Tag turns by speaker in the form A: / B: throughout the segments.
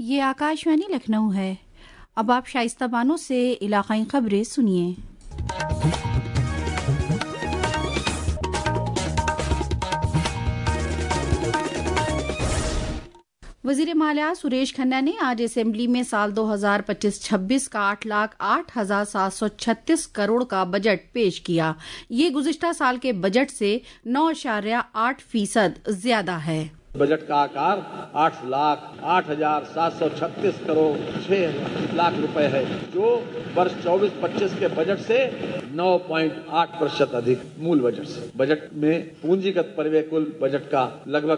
A: ये आकाशवाणी लखनऊ है। अब आप शाइस्ता बानो से इलाकाई खबरें सुनिए। वजीर मालियात सुरेश खन्ना ने आज असेंबली में साल 2025-26 का 8,08,736 करोड़ का बजट पेश किया। ये गुज़िश्ता साल के बजट से 9.8% ज्यादा है।
B: बजट का आकार 8,08,736 करोड़ 6 लाख रुपए है, जो वर्ष 24-25 के बजट से 9.8% अधिक मूल बजट से। बजट में पूंजीगत परिव्यय कुल बजट का लगभग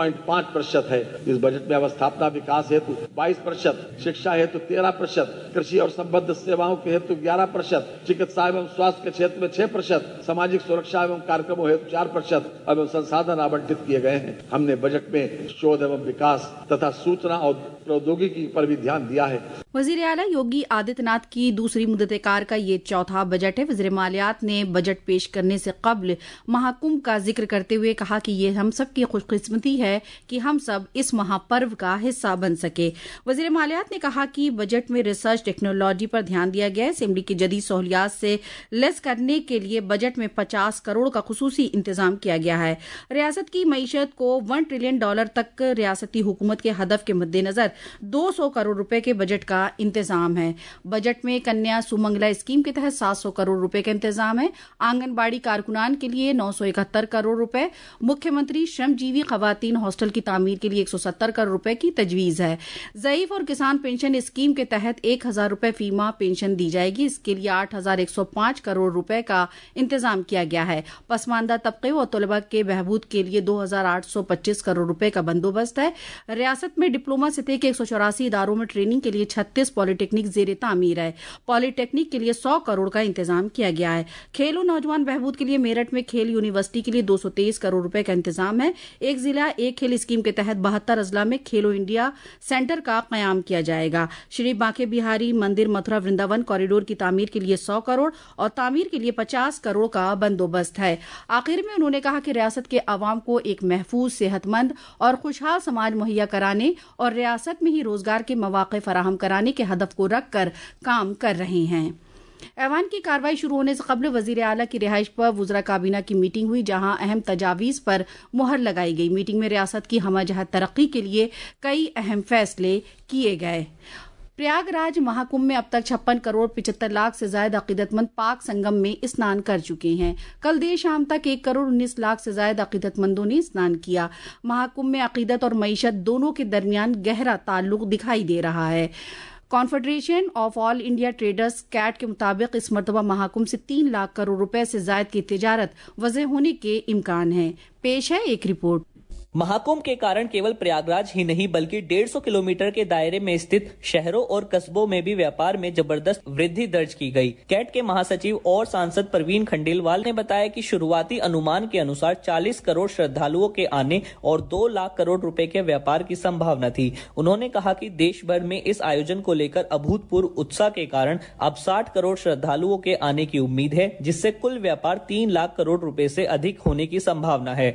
B: 20.5% है। इस बजट में अवस्थापना विकास हेतु 22%, शिक्षा हेतु 13%, कृषि और संबद्ध सेवाओं के हेतु 11%, चिकित्सा एवं स्वास्थ्य के क्षेत्र में 6%, सामाजिक सुरक्षा एवं कार्यक्रमों हेतु 4% एवं संसाधन आवंटित किए गए हैं। हमने बजट में शोध एवं विकास तथा सूचना और प्रौद्योगिकी पर भी ध्यान दिया है।
A: वजीर आला योगी आदित्यनाथ की दूसरी मुद्दत-ए-कार का ये चौथा बजट है। वजीर मालियात ने बजट पेश करने से कब्ल महाकुंभ का जिक्र करते हुए कहा कि ये हम सब की खुशकिस्मती है कि हम सब इस महापर्व का हिस्सा बन सके। वजीर मालियात ने कहा कि बजट में रिसर्च टेक्नोलॉजी पर ध्यान दिया गया है। असेंबली की जदीद सहूलियात से लेस करने के लिए बजट में 50 करोड़ का खुसूसी इंतजाम किया गया है। रियासत की मईशत को $1 ट्रिलियन तक रियासती हुकूमत के हदफ के मद्देनजर 200 करोड़ रुपए के बजट का इंतजाम है। बजट में कन्या सुमंगला स्कीम के तहत 700 करोड़ रुपए का इंतजाम है। आंगनबाड़ी कारकुनान के लिए 971 करोड़ रुपए, मुख्यमंत्री श्रमजीवी खवातीन हॉस्टल की तामीर के लिए 170 करोड़ रुपए की तजवीज है। ज़ईफ और किसान पेंशन स्कीम के तहत 1,000 रुपए फीमा पेंशन दी जाएगी। इसके लिए 8,105 करोड़ रुपए का इंतजाम किया गया है। पसमानदा तबके और तलबा के बहबूद के लिए 2,825 करोड़ रुपए का बंदोबस्त है। रियासत में डिप्लोमा सतह के 184 इदारों में ट्रेनिंग के लिए 36 पॉलिटेक्निक जेर तामीर है। पॉलिटेक्निक के लिए 100 करोड़ का इंतजाम किया गया है। खेल और नौजवान बहबूद के लिए मेरठ में खेल यूनिवर्सिटी के लिए 223 करोड़ रुपए का इंतजाम है। एक जिला एक खेल स्कीम के तहत 72 अजला में खेलो इंडिया सेंटर का कयाम किया जाएगा। श्री बांके बिहारी मंदिर मथुरा वृंदावन कॉरिडोर की तामीर के लिए 100 करोड़ और तामीर के लिए 50 करोड़ का बंदोबस्त है। आखिर में उन्होंने कहा कि रियासत के अवाम को एक महफूज, सेहतमंद और खुशहाल समाज मुहैया कराने और रियासत में ही रोजगार के मौके फराहम कराने के हदफ को रखकर काम कर रहे हैं। ऐवान की कार्रवाई शुरू होने से कबल वजीर आला की रिहाइश पर वुज़रा काबीना की मीटिंग हुई, जहां अहम तजावीज़ पर मुहर लगाई गई। मीटिंग में रियासत की हमजहत तरक्की के लिए कई अहम फैसले किए गए। प्रयागराज महाकुंभ में अब तक 56 करोड़ 75 लाख से ज्यादा अकीदतमंद पाक संगम में स्नान कर चुके हैं। कल देर शाम तक 1 करोड़ 19 लाख से ज्यादा अकीदतमंदों ने स्नान किया। महाकुंभ में अकीदत और मईशत दोनों के दरमियान गहरा ताल्लुक दिखाई दे रहा है। Confederation of all India traders CAIT के मुताबिक इस मरतबा महाकुंभ से 3 लाख करोड़ रुपए से ज्यादा की तिजारत वज़ह होने के इम्कान है। पेश है एक रिपोर्ट।
C: महाकुंभ के कारण केवल प्रयागराज ही नहीं बल्कि 150 किलोमीटर के दायरे में स्थित शहरों और कस्बों में भी व्यापार में जबरदस्त वृद्धि दर्ज की गई। कैट के महासचिव और सांसद परवीन खंडेलवाल ने बताया कि शुरुआती अनुमान के अनुसार 40 करोड़ श्रद्धालुओं के आने और 2 लाख करोड़ रुपए के व्यापार की संभावना थी। उन्होंने कहा कि देश भर में इस आयोजन को लेकर अभूतपूर्व उत्साह के कारण अब 60 करोड़ श्रद्धालुओं के आने की उम्मीद है, जिससे कुल व्यापार 3 लाख करोड़ रुपए से अधिक होने की संभावना है।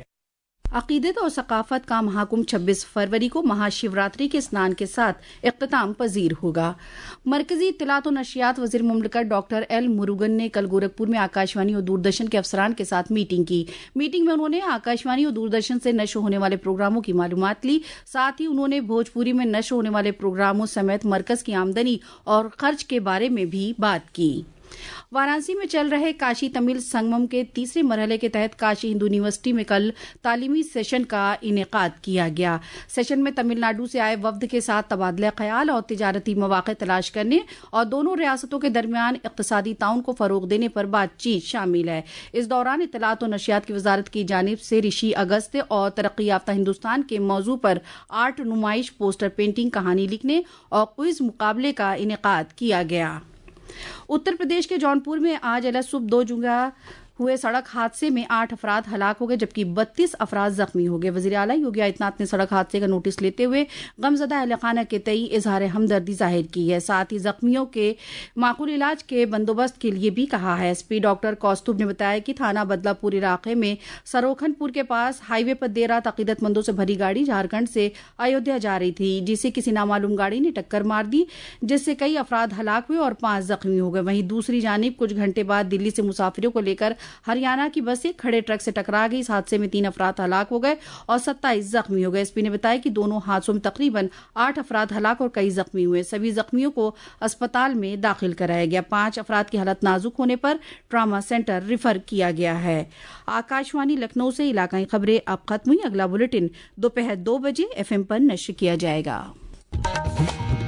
A: अकीदत और सकाफत का महाकुंभ 26 फरवरी को महाशिवरात्रि के स्नान के साथ इख्तिताम पजीर होगा। मरकजी इत्तलात और नशियात वजीर मुमलिकत डॉक्टर एल मुरुगन ने कल गोरखपुर में आकाशवाणी और दूरदर्शन के अफसरान के साथ मीटिंग की। मीटिंग में उन्होंने आकाशवाणी और दूरदर्शन से नश्र होने वाले प्रोग्रामों की मालूमात ली। साथ ही उन्होंने भोजपुरी में नश्र होने वाले प्रोग्रामों समेत मरकज की आमदनी और खर्च के बारे में भी बात की। वाराणसी में चल रहे काशी तमिल संगमम के तीसरे मरहले के तहत काशी हिंदू यूनिवर्सिटी में कल तालीमी सेशन का इनेकाद किया गया। सेशन में तमिलनाडु से आए वफ्द के साथ तबादला ख्याल और तिजारती मौके तलाश करने और दोनों रियासतों के दरमियान इक्तिसादी ताउन को फरोग देने पर बातचीत शामिल है। इस दौरान इत्तलात और नशियात की वजारत की जानिब से ऋषि अगस्त्य और तरक्की याफ्ता हिंदुस्तान के मौजू पर आर्ट नुमाइश, पोस्टर पेंटिंग, कहानी लिखने और क्विज मुकाबले का इनेकाद किया गया। उत्तर प्रदेश के जौनपुर में आज अलसुब 2 जुंगा हुए सड़क हादसे में 8 अफराद हलाक हो गए जबकि 32 अफराद जख्मी हो गए। वज़ीर आला योगी आदित्यनाथ ने सड़क हादसे का नोटिस लेते हुए गमज़दा अहलखाना के तई इजहार हमदर्दी जाहिर की है। साथ ही जख्मियों के माकूल इलाज के बंदोबस्त के लिए भी कहा है। एसपी डॉक्टर कौस्तुभ ने बताया कि थाना बदलापुर इलाके में सरोखनपुर के पास हाईवे पर देर रात अकीदतमंदों से भरी गाड़ी झारखंड से अयोध्या जा रही थी, जिसे किसी नामालूम गाड़ी ने टक्कर मार दी, जिससे कई अफराद हलाक हुए और 5 जख्मी हो गए। वहीं दूसरी जानिब कुछ घंटे बाद दिल्ली से मुसाफिरों को लेकर हरियाणा की बस एक खड़े ट्रक से टकरा गई। इस हादसे में 3 अफराद हलाक हो गए और 27 जख्मी हो गए। एसपी ने बताया कि दोनों हादसों में तकरीबन 8 अफराद हलाक और कई जख्मी हुए। सभी जख्मियों को अस्पताल में दाखिल कराया गया। 5 अफराद की हालत नाजुक होने पर ट्रामा सेंटर रिफर किया गया है। आकाशवाणी लखनऊ से इलाकाई खबरें अब खत्म हुई। अगला बुलेटिन दोपहर 2 बजे FM पर नश्र किया जाएगा।